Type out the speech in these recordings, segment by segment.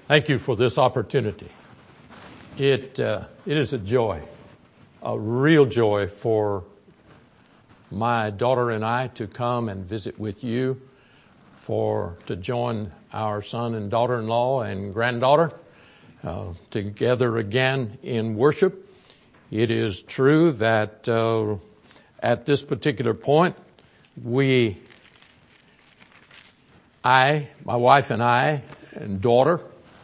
Thank you for this opportunity. It is a joy, a real joy for my daughter and I to come and visit with you, to join our son and daughter-in-law and granddaughter together again in worship. It is true that at this particular point, my wife and I and daughter,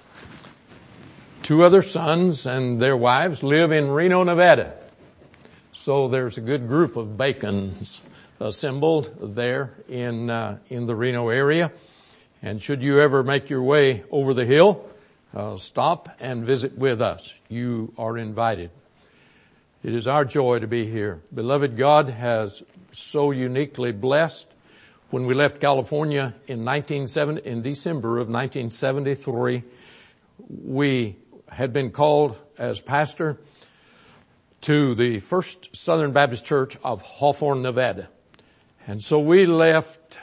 two other sons and their wives live in Reno, Nevada. So there's a good group of Bacons assembled there in the Reno area. And should you ever make your way over the hill, stop and visit with us. You are invited. It is our joy to be here. Beloved, God has so uniquely blessed. When we left California in December of 1973, we had been called as pastor to the First Southern Baptist Church of Hawthorne, Nevada. And so we left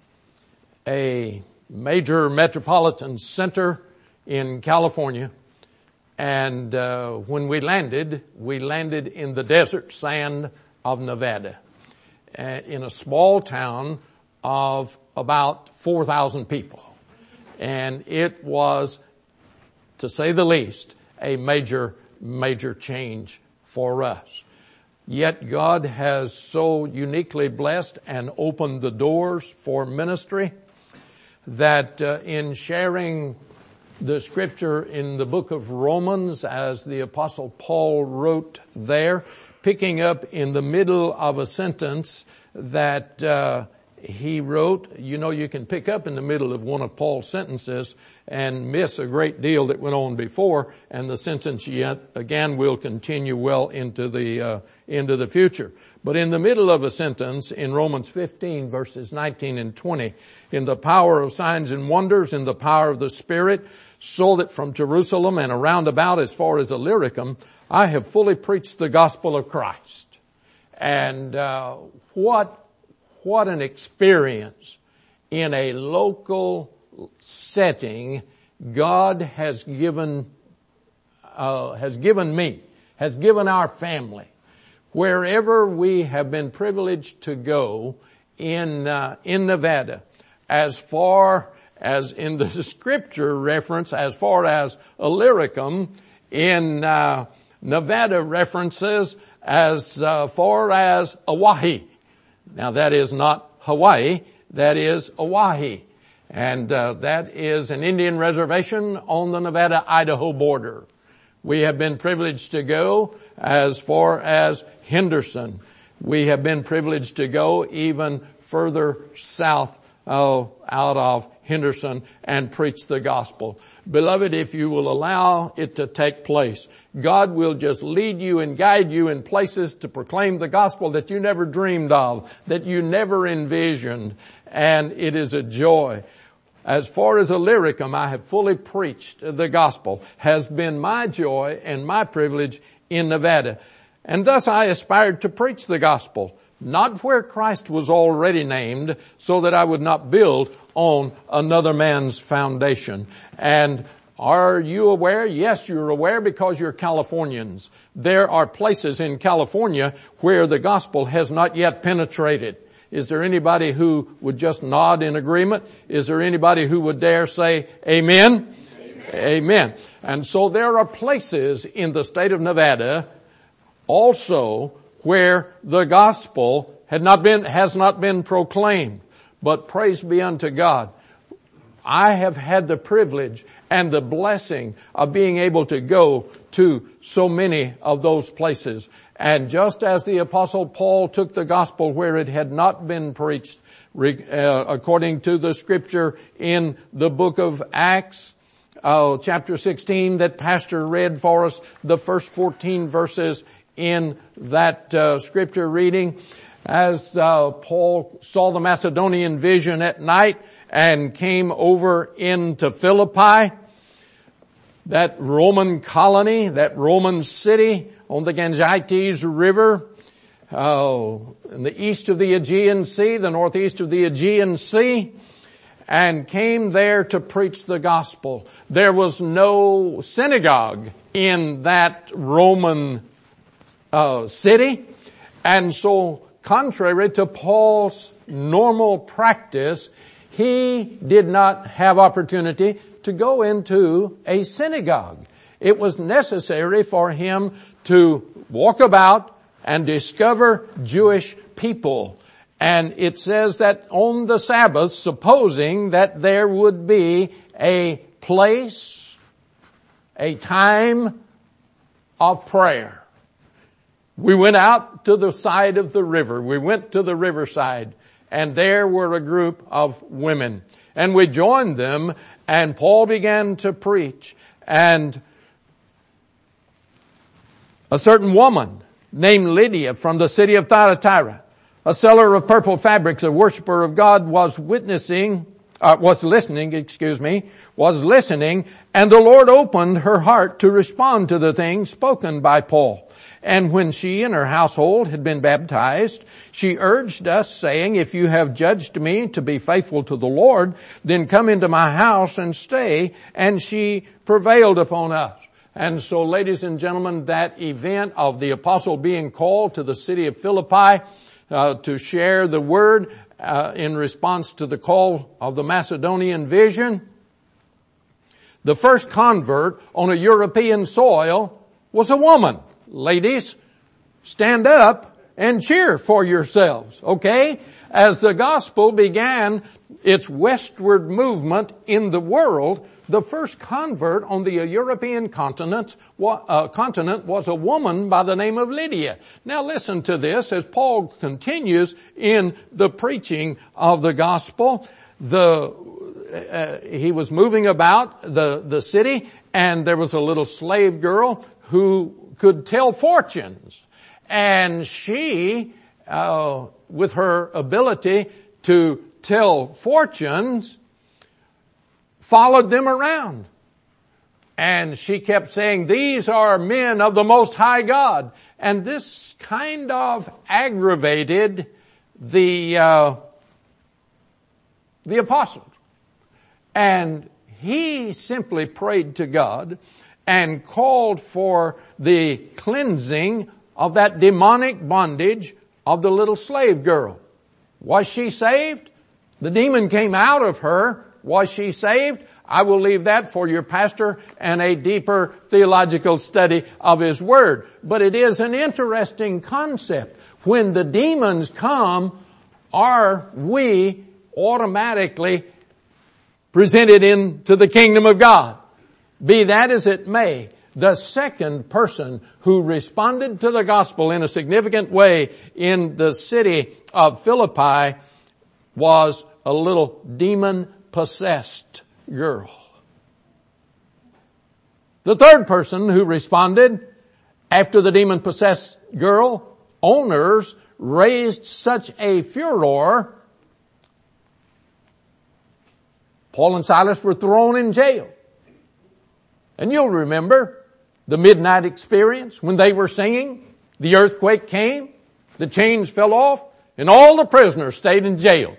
a major metropolitan center in California. And when we landed in the desert sand of Nevada, in a small town of about 4,000 people. And it was, to say the least, a major change for us. Yet God has so uniquely blessed and opened the doors for ministry that in sharing the scripture in the book of Romans, as the Apostle Paul wrote there, picking up in the middle of a sentence that he wrote. You know, you can pick up in the middle of one of Paul's sentences and miss a great deal that went on before, and the sentence yet again will continue well into the future. But in the middle of a sentence in Romans 15 verses 19 and 20, in the power of signs and wonders, in the power of the Spirit, so that from Jerusalem and around about as far as Illyricum, I have fully preached the gospel of Christ. And what an experience in a local setting God has given me, has given our family. Wherever we have been privileged to go in Nevada, as far as in the scripture reference, as far as Illyricum, in Nevada references as far as Oahe. Now that is not Hawaii, that is Oahe. And that is an Indian reservation on the Nevada-Idaho border. We have been privileged to go as far as Henderson. We have been privileged to go even further south out of Henderson and preach the gospel. Beloved, if you will allow it to take place, God will just lead you and guide you in places to proclaim the gospel that you never dreamed of, that you never envisioned, and it is a joy. As far as Illyricum, I have fully preached the gospel, has been my joy and my privilege in Nevada. And thus I aspired to preach the gospel, not where Christ was already named, so that I would not build on another man's foundation. And are you aware? Yes, you're aware because you're Californians. There are places in California where the gospel has not yet penetrated. Is there anybody who would just nod in agreement? Is there anybody who would dare say amen? Amen. And so there are places in the state of Nevada also where the gospel has not been proclaimed. But praise be unto God. I have had the privilege and the blessing of being able to go to so many of those places. And just as the Apostle Paul took the gospel where it had not been preached, according to the scripture in the book of Acts, chapter 16 that Pastor read for us, the first 14 verses in that scripture reading, as Paul saw the Macedonian vision at night and came over into Philippi, that Roman colony, that Roman city on the Gangites River, in the east of the Aegean Sea, the northeast of the Aegean Sea. and came there to preach the gospel. There was no synagogue in that Roman city. And so, contrary to Paul's normal practice, he did not have opportunity to go into a synagogue. It was necessary for him to walk about and discover Jewish people. And it says that on the Sabbath, supposing that there would be a place, a time of prayer. We went out to the side of the river. We went to the riverside, and there were a group of women. And we joined them, and Paul began to preach. And a certain woman named Lydia from the city of Thyatira, a seller of purple fabrics, a worshiper of God, was listening, and the Lord opened her heart to respond to the things spoken by Paul. And when she and her household had been baptized, she urged us, saying, if you have judged me to be faithful to the Lord, then come into my house and stay. And she prevailed upon us. And so, ladies and gentlemen, that event of the apostle being called to the city of Philippi to share the word in response to the call of the Macedonian vision, the first convert on a European soil was a woman. Ladies, stand up and cheer for yourselves, okay? As the gospel began its westward movement in the world, the first convert on the European continent was a woman by the name of Lydia. Now listen to this as Paul continues in the preaching of the gospel. He was moving about the city, and there was a little slave girl who could tell fortunes. And she, with her ability to tell fortunes, followed them around. And she kept saying, these are men of the Most High God. And this kind of aggravated the apostle. And he simply prayed to God and called for the cleansing of that demonic bondage of the little slave girl. Was she saved? The demon came out of her. Was she saved? I will leave that for your pastor and a deeper theological study of his word. But it is an interesting concept. When the demons come, are we automatically presented into the kingdom of God? Be that as it may, the second person who responded to the gospel in a significant way in the city of Philippi was a little demon-possessed girl. The third person who responded after the demon-possessed girl, owners raised such a furor, Paul and Silas were thrown in jail. And you'll remember the midnight experience when they were singing, the earthquake came, the chains fell off, and all the prisoners stayed in jail.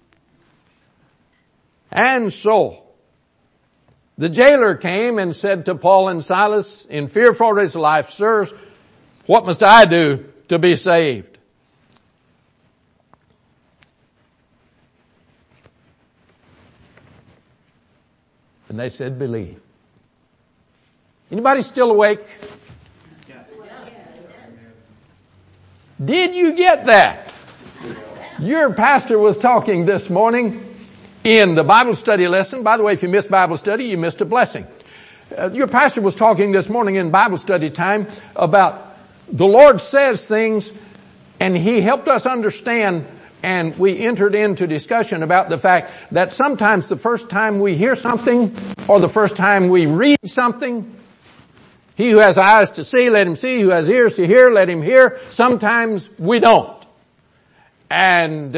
And so, the jailer came and said to Paul and Silas, in fear for his life, sirs, what must I do to be saved? And they said, believe. Anybody still awake? Yes. Did you get that? Your pastor was talking this morning in the Bible study lesson. By the way, if you missed Bible study, you missed a blessing. Your pastor was talking this morning in Bible study time about the Lord says things, and he helped us understand, and we entered into discussion about the fact that sometimes the first time we hear something or the first time we read something, he who has eyes to see, let him see. Who has ears to hear, let him hear. Sometimes we don't. And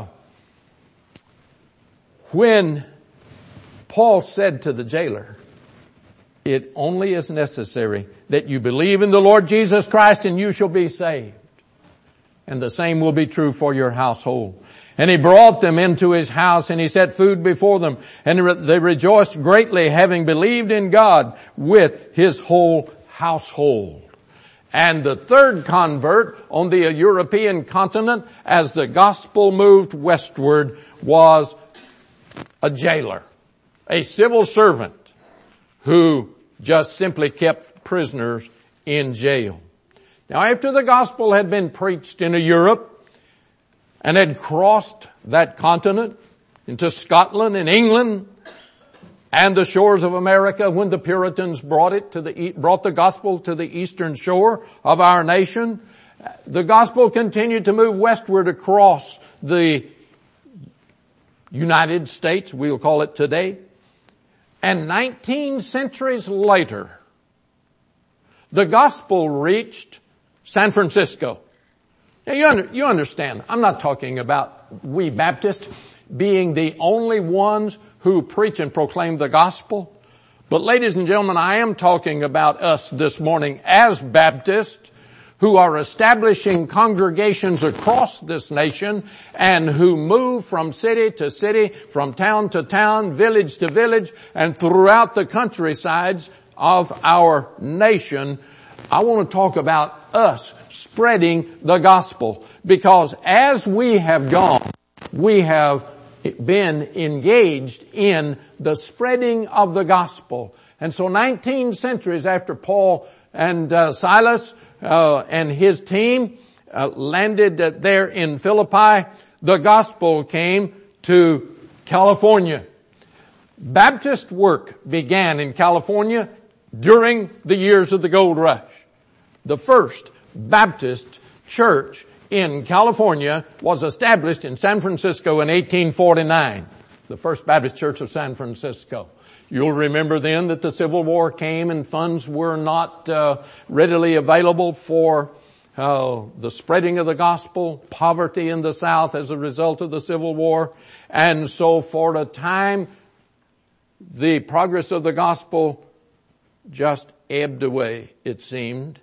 when Paul said to the jailer, it only is necessary that you believe in the Lord Jesus Christ and you shall be saved. And the same will be true for your household. And he brought them into his house, and he set food before them. And they rejoiced greatly, having believed in God with his whole household. And the third convert on the European continent, as the gospel moved westward, was a jailer, a civil servant who just simply kept prisoners in jail. Now, after the gospel had been preached into Europe and had crossed that continent into Scotland and England and the shores of America, when the Puritans brought the gospel to the eastern shore of our nation, the gospel continued to move westward across the United States, we'll call it today. And 19 centuries later, the gospel reached San Francisco. Now you understand, I'm not talking about we Baptists being the only ones who preach and proclaim the gospel. But ladies and gentlemen, I am talking about us this morning as Baptists who are establishing congregations across this nation and who move from city to city, from town to town, village to village, and throughout the countrysides of our nation. I want to talk about us spreading the gospel, because as we have gone, we have been engaged in the spreading of the gospel. And so 19 centuries after Paul and Silas and his team landed there in Philippi, the gospel came to California. Baptist work began in California during the years of the gold rush. The first Baptist church in California was established in San Francisco in 1849. The First Baptist Church of San Francisco. You'll remember then that the Civil War came and funds were not readily available for the spreading of the gospel, poverty in the South as a result of the Civil War. And so for a time, the progress of the gospel just ebbed away, it seemed.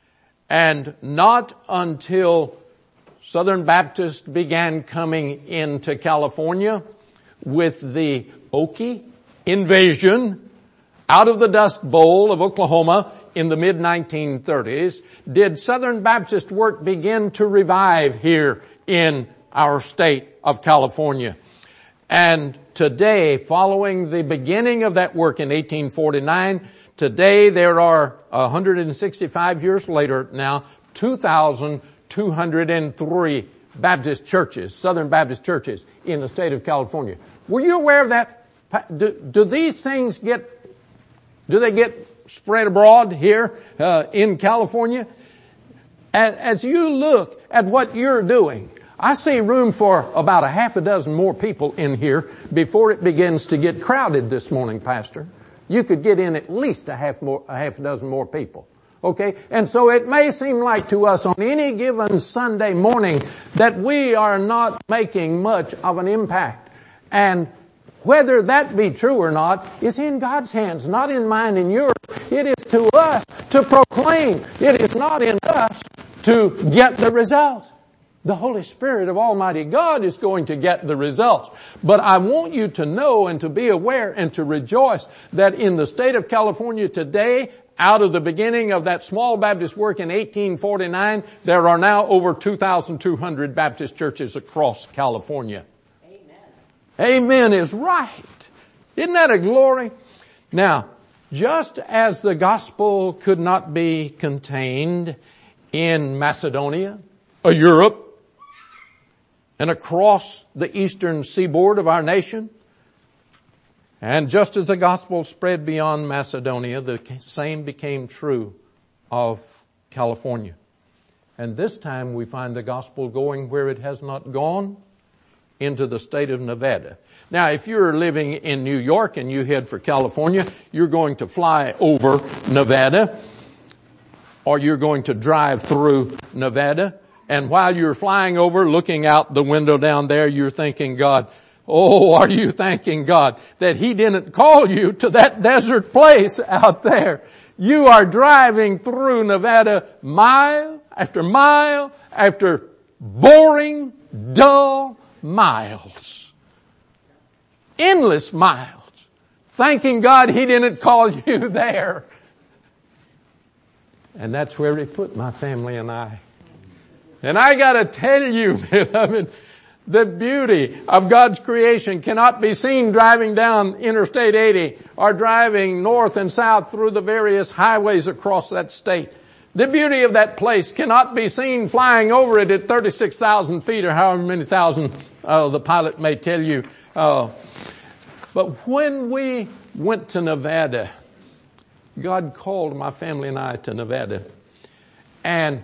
And not until Southern Baptists began coming into California with the Okie invasion out of the Dust Bowl of Oklahoma in the mid-1930s, did Southern Baptist work begin to revive here in our state of California. And today, following the beginning of that work in 1849, today there are 165 years later now, 2,203 Baptist churches, Southern Baptist churches in the state of California. Were you aware of that? Do these things get spread abroad here in California? As you look at what you're doing, I see room for about a half a dozen more people in here before it begins to get crowded this morning, Pastor. You could get in at least a half a dozen more people. Okay? And so it may seem like to us on any given Sunday morning that we are not making much of an impact. And whether that be true or not is in God's hands, not in mine and yours. It is to us to proclaim. It is not in us to get the results. The Holy Spirit of Almighty God is going to get the results. But I want you to know and to be aware and to rejoice that in the state of California today, out of the beginning of that small Baptist work in 1849, there are now over 2,200 Baptist churches across California. Amen is right. Isn't that a glory? Now, just as the gospel could not be contained in Macedonia, or Europe, and across the eastern seaboard of our nation, and just as the gospel spread beyond Macedonia, the same became true of California. And this time we find the gospel going where it has not gone, into the state of Nevada. Now, if you're living in New York and you head for California, you're going to fly over Nevada, or you're going to drive through Nevada. And while you're flying over, looking out the window down there, you're thanking God. Oh, are you thanking God that He didn't call you to that desert place out there? You are driving through Nevada mile after boring, dull, miles. Endless miles. Thanking God He didn't call you there. And that's where He put my family and I. And I gotta tell you, beloved, the beauty of God's creation cannot be seen driving down Interstate 80 or driving north and south through the various highways across that state. The beauty of that place cannot be seen flying over it at 36,000 feet or however many thousand the pilot may tell you. But when we went to Nevada, God called my family and I to Nevada. And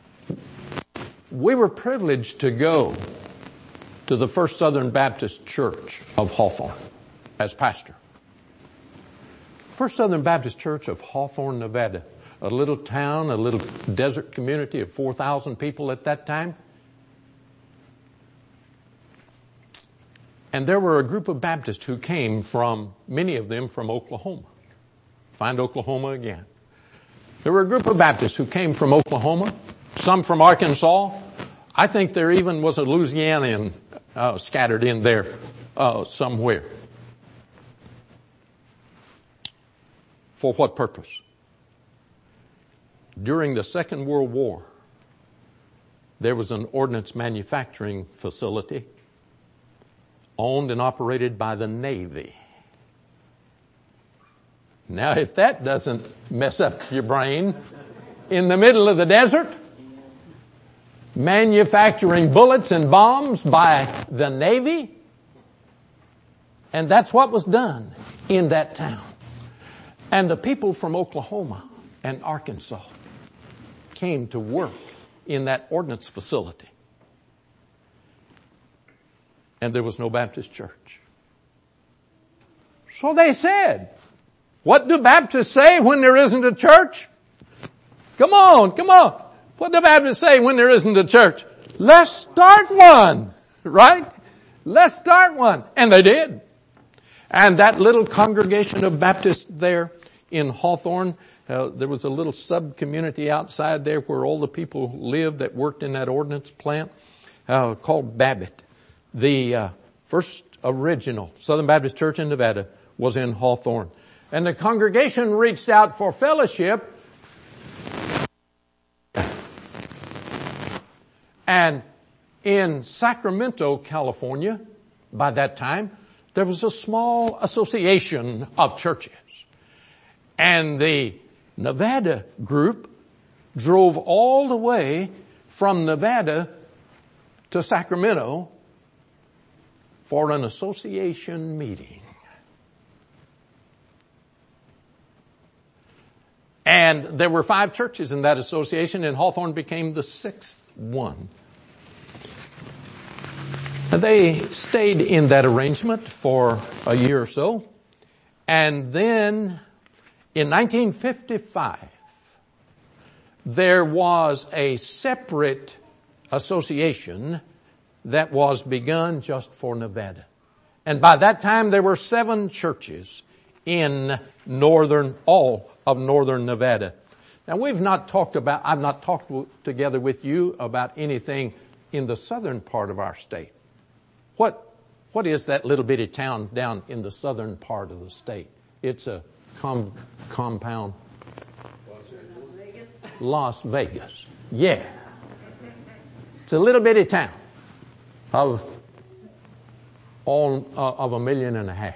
we were privileged to go to the First Southern Baptist Church of Hawthorne as pastor. First Southern Baptist Church of Hawthorne, Nevada. A little town, a little desert community of 4,000 people at that time. And there were a group of Baptists who came from, many of them from Oklahoma. Find Oklahoma again. There were a group of Baptists who came from Oklahoma, some from Arkansas. I think there even was a Louisianian scattered in there somewhere. For what purpose? During the Second World War, there was an ordnance manufacturing facility owned and operated by the Navy. Now, if that doesn't mess up your brain, in the middle of the desert, manufacturing bullets and bombs by the Navy, and that's what was done in that town. And the people from Oklahoma and Arkansas came to work in that ordnance facility. And there was no Baptist church. So they said, what do Baptists say when there isn't a church? Come on. What do Baptists say when there isn't a church? Let's start one, right? Let's start one. And they did. And that little congregation of Baptists there in Hawthorne, there was a little sub-community outside there where all the people lived that worked in that ordnance plant, called Babbitt. The first original Southern Baptist Church in Nevada was in Hawthorne. And the congregation reached out for fellowship. And in Sacramento, California, by that time, there was a small association of churches. And the Nevada group drove all the way from Nevada to Sacramento for an association meeting. And there were 5 churches in that association, and Hawthorne became the 6th one. They stayed in that arrangement for a year or so. And then in 1955, there was a separate association that was begun just for Nevada. And by that time, there were 7 churches in all of northern Nevada. Now, I've not talked together with you about anything in the southern part of our state. What is that little bitty town down in the southern part of the state? It's a compound. Las Vegas. Yeah. It's a little bitty town of 1.5 million.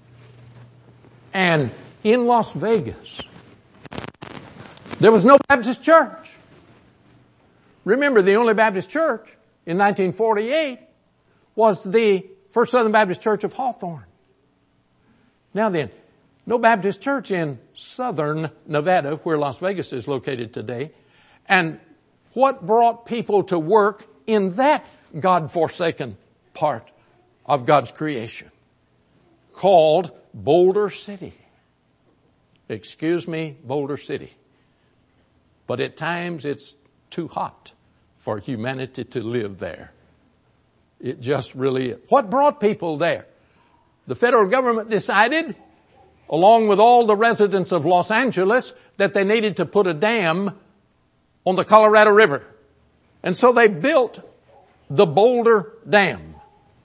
And in Las Vegas, there was no Baptist church. Remember, the only Baptist church in 1948 was the First Southern Baptist Church of Hawthorne. Now then, no Baptist church in southern Nevada, where Las Vegas is located today. And what brought people to work in that God-forsaken part of God's creation? Called Boulder City. Excuse me, Boulder City. But at times it's too hot for humanity to live there. It just really is. What brought people there? The federal government decided, along with all the residents of Los Angeles, that they needed to put a dam on the Colorado River. And so they built the Boulder Dam.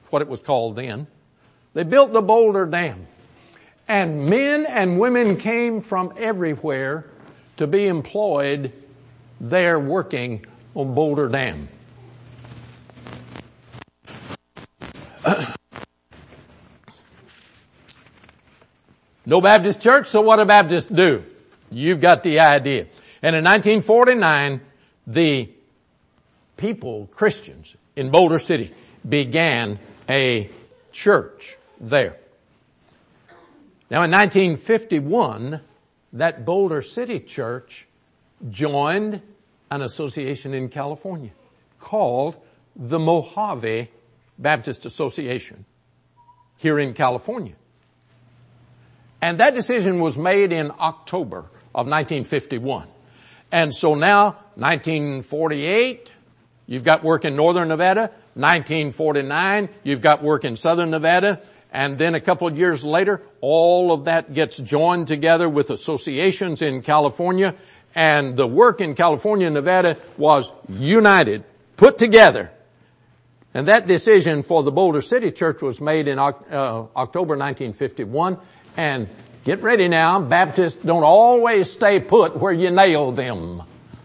what it was called then. They built the Boulder Dam. And men and women came from everywhere to be employed there working on Boulder Dam. No Baptist church, so what do Baptists do? You've got the idea. And in 1949, the people, Christians in Boulder City, began a church there. Now in 1951, that Boulder City church joined an association in California called the Mojave Baptist Association here in California. And that decision was made in October of 1951. And so now, 1948, you've got work in northern Nevada. 1949, you've got work in southern Nevada. And then a couple of years later, all of that gets joined together with associations in California. And the work in California and Nevada was united, put together. And that decision for the Boulder City Church was made in October 1951. And get ready now, Baptists don't always stay put where you nail them.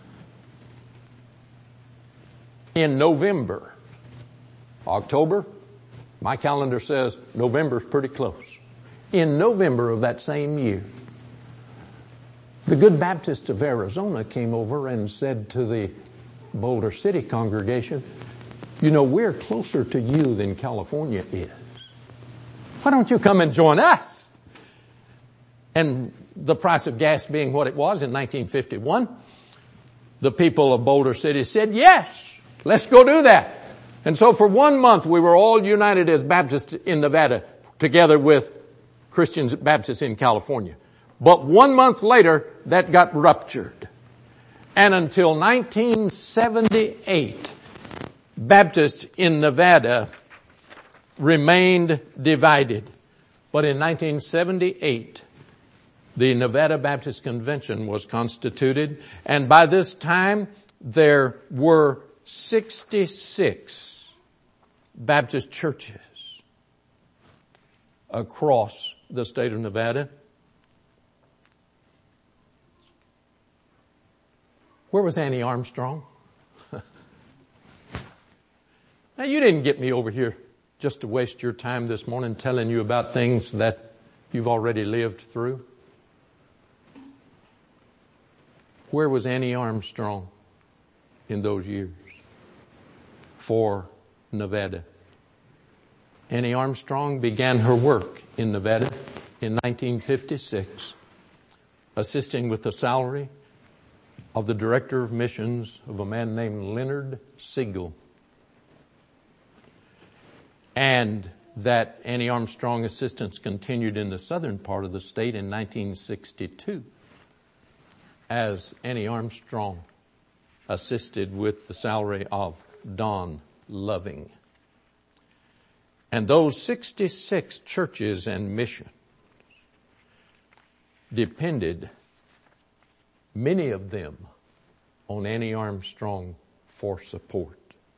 In November, October, my calendar says November's pretty close. In November of that same year, the Good Baptists of Arizona came over and said to the Boulder City congregation, you know, we're closer to you than California is. Why don't you come and join us? And the price of gas being what it was in 1951, the people of Boulder City said, yes, let's go do that. And so for 1 month, we were all united as Baptists in Nevada, together with Christians Baptists in California. But 1 month later, that got ruptured. And until 1978, Baptists in Nevada remained divided. But in 1978, the Nevada Baptist Convention was constituted, and by this time, there were 66 Baptist churches across the state of Nevada. Where was Annie Armstrong? Now, you didn't get me over here just to waste your time this morning telling you about things that you've already lived through. Where was Annie Armstrong in those years for Nevada? Annie Armstrong began her work in Nevada in 1956, assisting with the salary of the director of missions of a man named Leonard Siegel. And that Annie Armstrong assistance continued in the southern part of the state in 1962. As Annie Armstrong assisted with the salary of Don Loving. And those 66 churches and missions depended, many of them, on Annie Armstrong for support.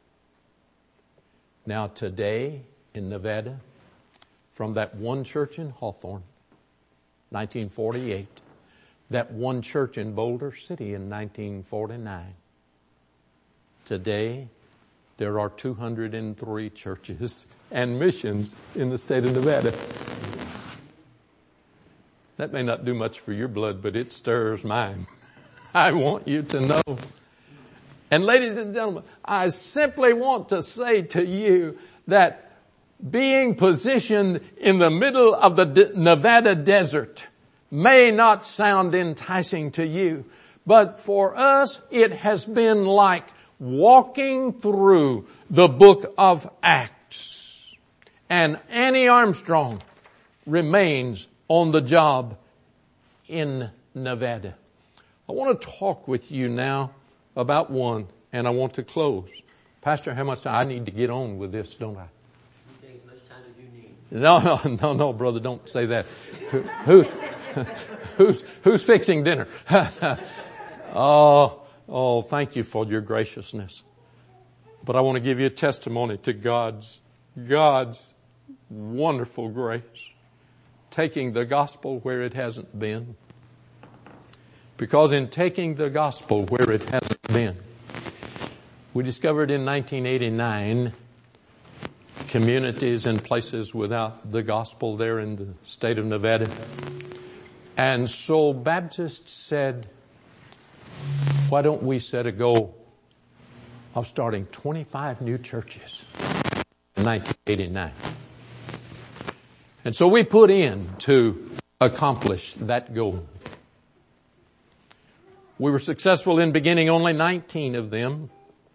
Now today in Nevada, from that one church in Hawthorne, 1948, that one church in Boulder City in 1949. Today, there are 203 churches and missions in the state of Nevada. That may not do much for your blood, but it stirs mine. I want you to know. And ladies and gentlemen, I simply want to say to you that being positioned in the middle of the Nevada desert may not sound enticing to you, but for us it has been like walking through the book of Acts. And Annie Armstrong remains on the job in Nevada. I want to talk with you now about one, and I want to close. Pastor, how much time? I need to get on with this, don't I? You take as much time as you need. No, brother, don't say that. Who's fixing dinner? Oh, thank you for your graciousness. But I want to give you a testimony to God's God's wonderful grace, taking the gospel where it hasn't been. Because in taking the gospel where it hasn't been, we discovered in 1989 communities and places without the gospel there in the state of Nevada. And so Baptists said, why don't we set a goal of starting 25 new churches in 1989? And so we put in to accomplish that goal. We were successful in beginning only 19 of them.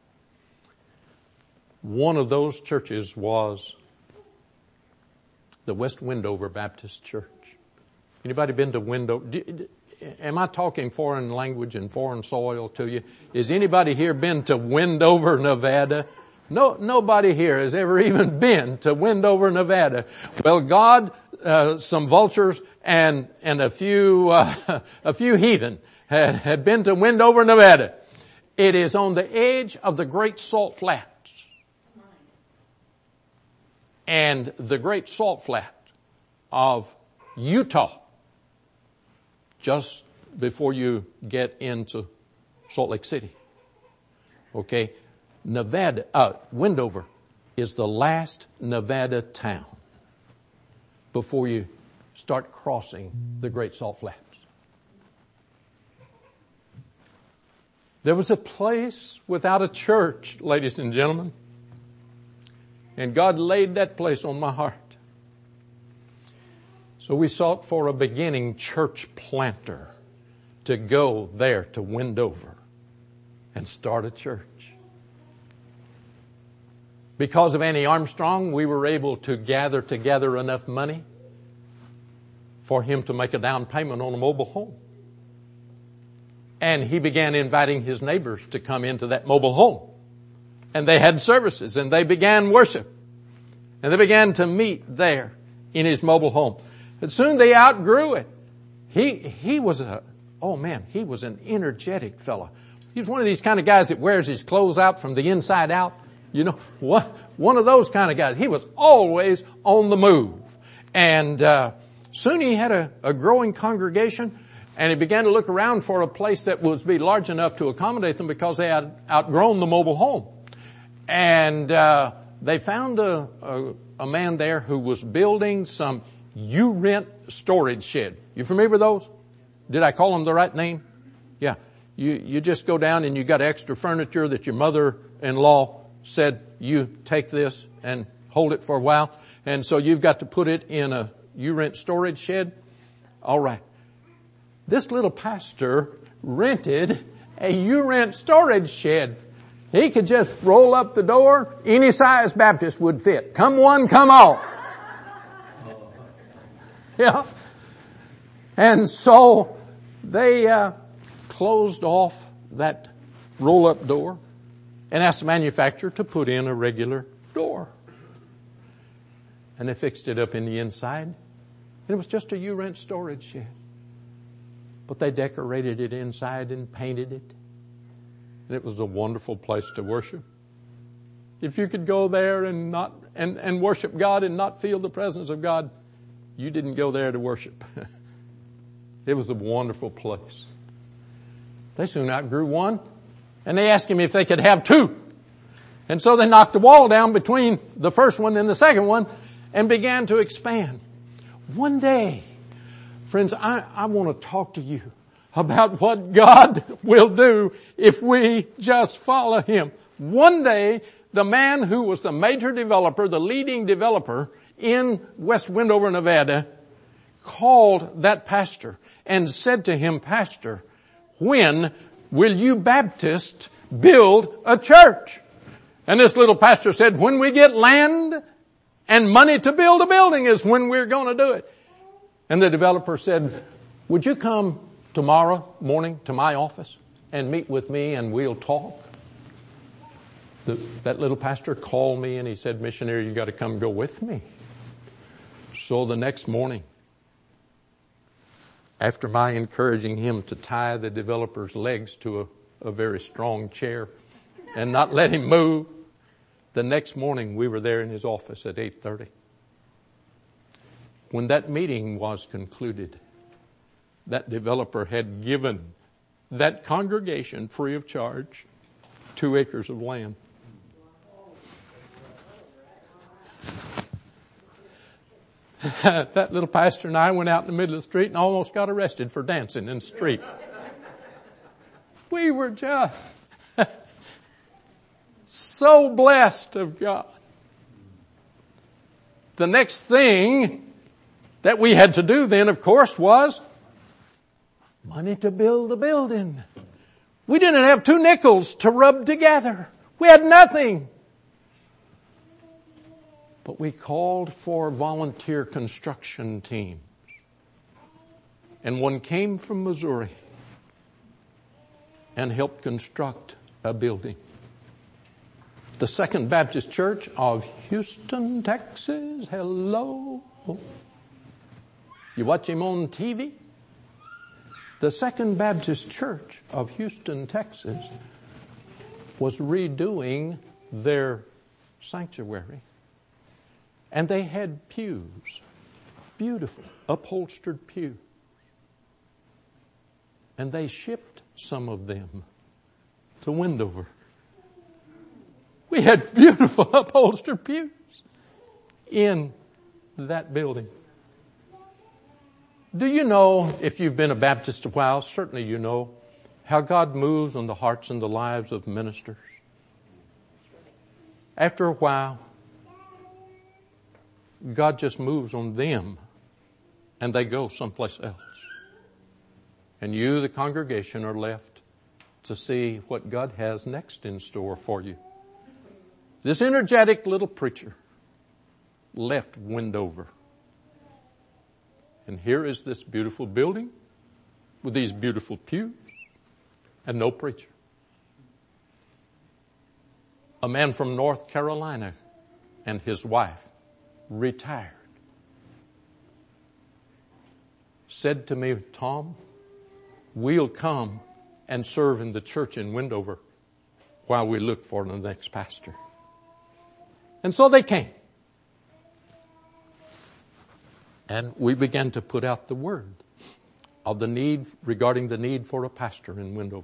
One of those churches was the West Wendover Baptist Church. Anybody been to Wendover? Am I talking foreign language and foreign soil to you? Is anybody here been to Wendover, Nevada? No, nobody here has ever even been to Wendover, Nevada. Well, God, some vultures and a few heathen had been to Wendover, Nevada. It is on the edge of the Great Salt Flats. And the Great Salt Flat of Utah, just before you get into Salt Lake City. Okay. Wendover is the last Nevada town before you start crossing the Great Salt Flats. There was a place without a church, ladies and gentlemen. And God laid that place on my heart. So we sought for a beginning church planter to go there to Wendover and start a church. Because of Annie Armstrong, we were able to gather together enough money for him to make a down payment on a mobile home. And he began inviting his neighbors to come into that mobile home. And they had services and they began worship. And they began to meet there in his mobile home. But soon they outgrew it. He was an energetic fellow. He was one of these kind of guys that wears his clothes out from the inside out. You know, one of those kind of guys. He was always on the move. And soon he had a growing congregation. And he began to look around for a place that would be large enough to accommodate them because they had outgrown the mobile home. And they found a man there who was building some U-rent storage shed. You familiar with those? Did I call them the right name? Yeah. You just go down and you got extra furniture that your mother-in-law said, you take this and hold it for a while. And so you've got to put it in a U-rent storage shed. All right. This little pastor rented a U-rent storage shed. He could just roll up the door. Any size Baptist would fit. Come one, come all. Yeah. And so they closed off that roll-up door and asked the manufacturer to put in a regular door. And they fixed it up in the inside. And it was just a U-rent storage shed. But they decorated it inside and painted it. And it was a wonderful place to worship. If you could go there and and worship God and not feel the presence of God, you didn't go there to worship. It was a wonderful place. They soon outgrew one, and they asked him if they could have two. And so they knocked the wall down between the first one and the second one and began to expand. One day, friends, I want to talk to you about what God will do if we just follow Him. One day, the man who was the major developer, the leading developer in West Wendover, Nevada, called that pastor and said to him, Pastor, when will you Baptists build a church? And this little pastor said, when we get land and money to build a building is when we're going to do it. And the developer said, would you come tomorrow morning to my office and meet with me and we'll talk? That little pastor called me and he said, missionary, you got to come go with me. So the next morning, after my encouraging him to tie the developer's legs to a very strong chair and not let him move, The next morning we were there in his office at 8:30. When that meeting was concluded, that developer had given that congregation free of charge 2 acres of land. That little pastor and I went out in the middle of the street and almost got arrested for dancing in the street. We were just so blessed of God. The next thing that we had to do then, of course, was money to build the building. We didn't have 2 nickels to rub together. We had nothing. But we called for volunteer construction teams. And one came from Missouri and helped construct a building. The Second Baptist Church of Houston, Texas. Hello. You watch him on TV? The Second Baptist Church of Houston, Texas was redoing their sanctuary. And they had pews, beautiful, upholstered pews. And they shipped some of them to Wendover. We had beautiful upholstered pews in that building. Do you know, if you've been a Baptist a while, certainly you know how God moves on the hearts and the lives of ministers. After a while, God just moves on them and they go someplace else. And you, the congregation, are left to see what God has next in store for you. This energetic little preacher left Wendover. And here is this beautiful building with these beautiful pews and no preacher. A man from North Carolina and his wife, retired, said to me, Tom, we'll come and serve in the church in Wendover while we look for the next pastor. And so they came. And we began to put out the word of the need, regarding the need for a pastor in Wendover.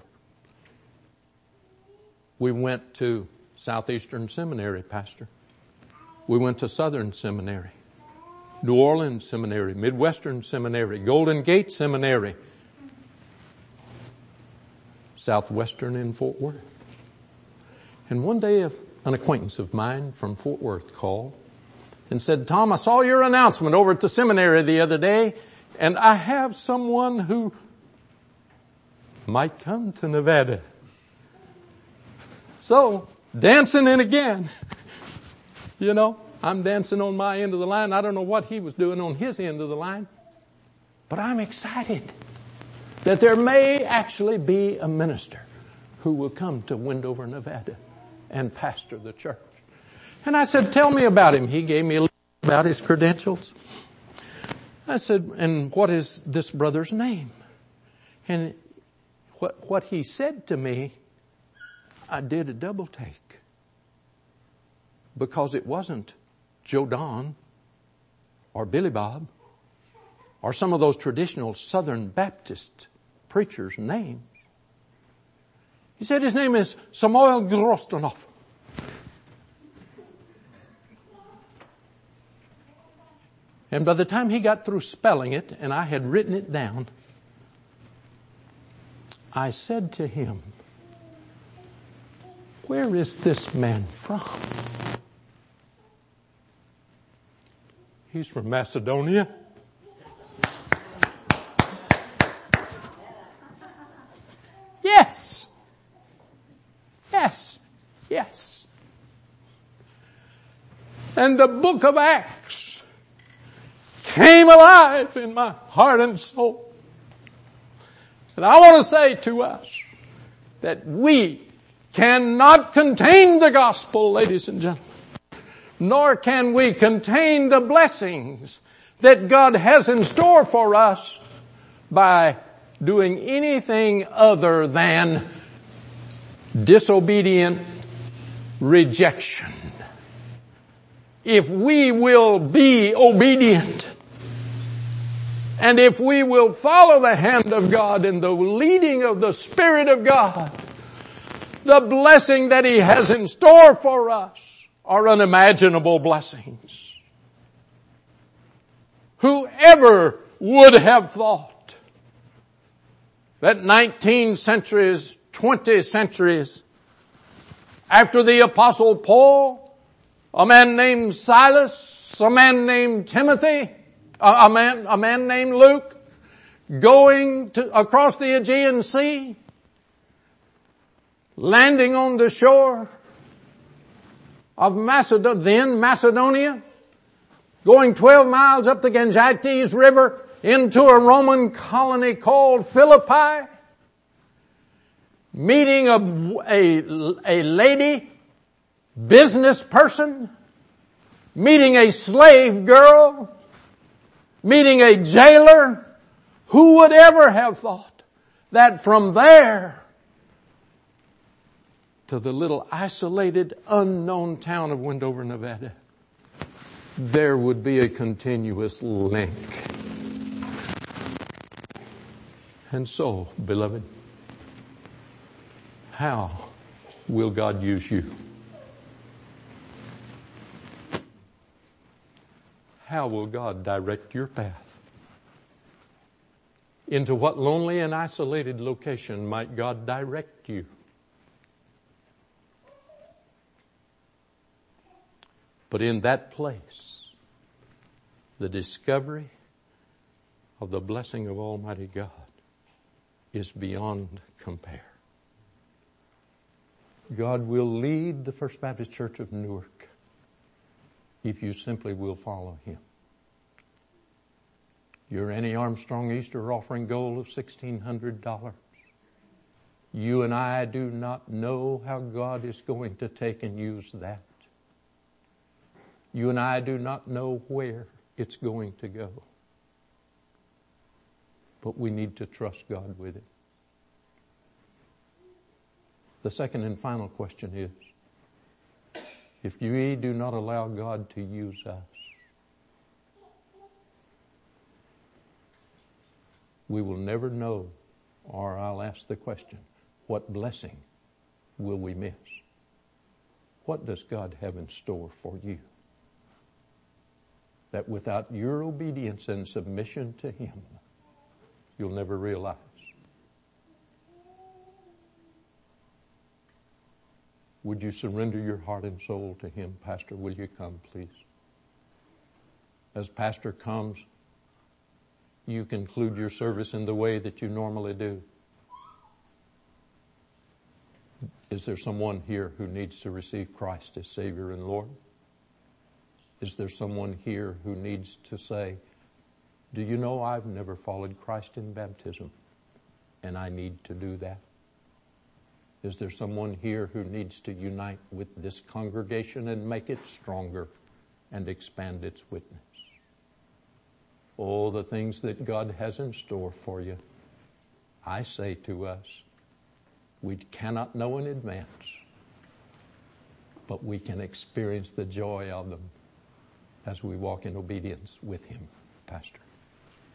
We went to Southeastern Seminary, pastor. We went to Southern Seminary, New Orleans Seminary, Midwestern Seminary, Golden Gate Seminary, Southwestern in Fort Worth. And one day an acquaintance of mine from Fort Worth called and said, Tom, I saw your announcement over at the seminary the other day, and I have someone who might come to Nevada. So, dancing in again. You know, I'm dancing on my end of the line. I don't know what he was doing on his end of the line. But I'm excited that there may actually be a minister who will come to Wendover, Nevada and pastor the church. And I said, tell me about him. He gave me a little about his credentials. I said, and what is this brother's name? And what he said to me, I did a double take. Because it wasn't Joe Don or Billy Bob or some of those traditional Southern Baptist preachers' names. He said his name is Samuel Grostonov. And by the time he got through spelling it, and I had written it down, I said to him, where is this man from? He's from Macedonia. Yes. Yes. Yes. And the book of Acts came alive in my heart and soul. And I want to say to us that we cannot contain the gospel, ladies and gentlemen, nor can we contain the blessings that God has in store for us by doing anything other than disobedient rejection if we will be obedient, and if we will follow the hand of God and the leading of the Spirit of God, the blessing that He has in store for us are unimaginable blessings. Whoever would have thought that 19 centuries, 20 centuries after the Apostle Paul, a man named Silas, a man named Timothy, a man named Luke, going across the Aegean Sea, landing on the shore of Macedonia, going 12 miles up the Ganges River into a Roman colony called Philippi, meeting a lady, business person, meeting a slave girl, meeting a jailer. Who would ever have thought that from there to the little isolated, unknown town of Wendover, Nevada, there would be a continuous link. And so, beloved, how will God use you? How will God direct your path? Into what lonely and isolated location might God direct you? But in that place, the discovery of the blessing of Almighty God is beyond compare. God will lead the First Baptist Church of Newark if you simply will follow Him. Your Annie Armstrong Easter offering goal of $1,600. You and I do not know how God is going to take and use that. You and I do not know where it's going to go. But we need to trust God with it. The second and final question is, if we do not allow God to use us, we will never know, or I'll ask the question, what blessing will we miss? What does God have in store for you that without your obedience and submission to Him, you'll never realize? Would you surrender your heart and soul to Him? Pastor, will you come, please? As Pastor comes, you conclude your service in the way that you normally do. Is there someone here who needs to receive Christ as Savior and Lord? Is there someone here who needs to say, do you know I've never followed Christ in baptism, and I need to do that? Is there someone here who needs to unite with this congregation and make it stronger and expand its witness? Oh, the things that God has in store for you. I say to us, we cannot know in advance, but we can experience the joy of them as we walk in obedience with Him, Pastor.